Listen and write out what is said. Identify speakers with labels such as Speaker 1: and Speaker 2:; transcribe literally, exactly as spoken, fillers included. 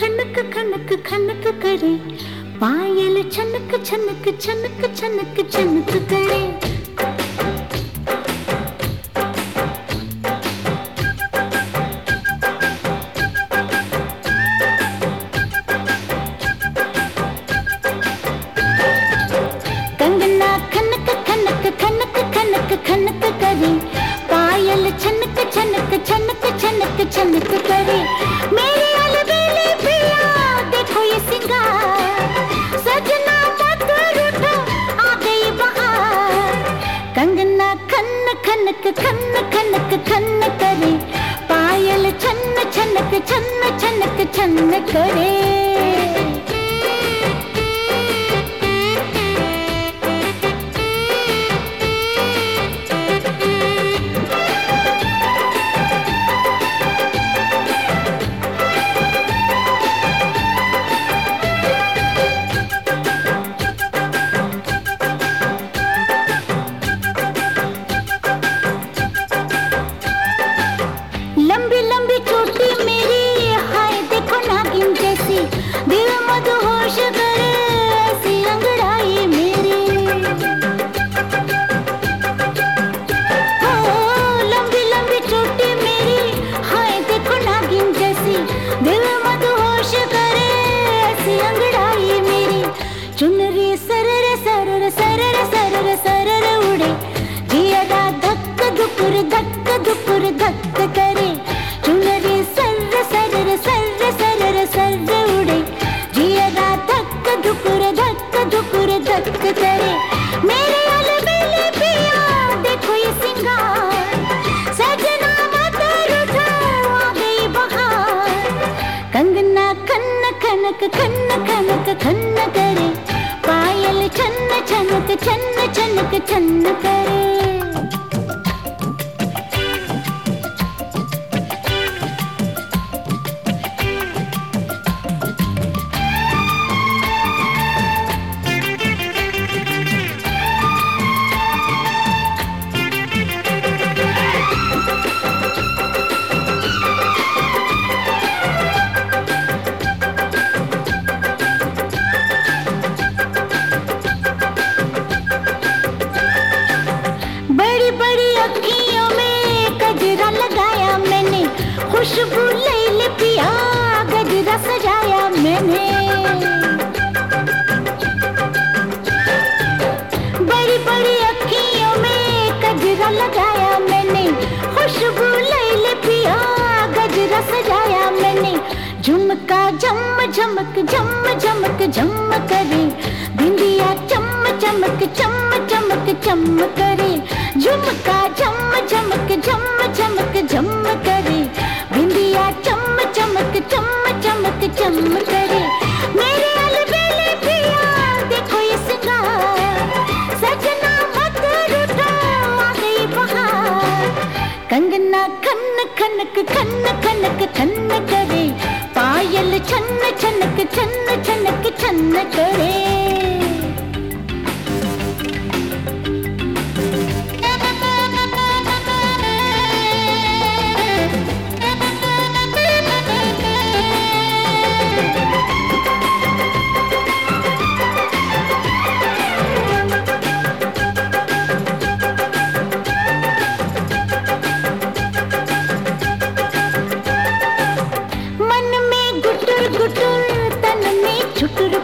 Speaker 1: खनक खनक खनक करे, पायल छनक छनक छनक छनक छनक करे। कंगना खनक खनक खनक खनक खनक करे, पायल छनक छनक छनक छनक छनक करे। मेरे अलबेले पिया देखो ये सिंगार, सजना मत रूठो आ गई बहार। कंगना खन खनक खन खनक खन करे, पायल छन छनक छन छनक छन करे। लंबी लंबी चोटी मेरी हाय देखो नागिन जैसी, दिल मदहोश करे ऐसी अंगड़ाई मेरी। हो लंबी लंबी चोटी मेरी हाय देखो नागिन जैसी, दिल मदहोश करे ऐसी अंगड़ाई मेरी। चुनरी सरर सरर सरर सरर सरर उड़े, जिया धक धुकुर धक धुकुर धक करे। चुनरी सर्र सर्र सर्र सर्र सर्र उड़े, जिया धक धुकुर धक धुकुर धक करे। मेरे अलबेले पिया देखो ये सिंगार, सजना मत रूठो आ गई बहार। कंगना खन खनक खन खनक खन करे, पायल छन छनक छन छनक छन करे। बड़ी बड़ी अखियों में गजरा लगाया मैंने, खुशबू ले ले पिया गजरा सजाया मैंने। बड़ी बड़ी अखियों में गजरा लगाया मैंने, खुशबू ले ले पिया गजरा सजाया मैंने। झुमका झम झमक झम झमक झम करे, बिंदिया चम चमक चम चमक चम करे। झुमका झम झमक झम झमक झम करे, बिंदिया चम चमक चम चमक चम करे। मेरे अलबेले पिया देखो ये सिंगार, सजना मत रूठो आ गई बहार। कंगना खन खनक खन खनक खन करे, पायल छन छनक छन छनक छन करे। मन में गुटुर गुटुर, तन में छुटुर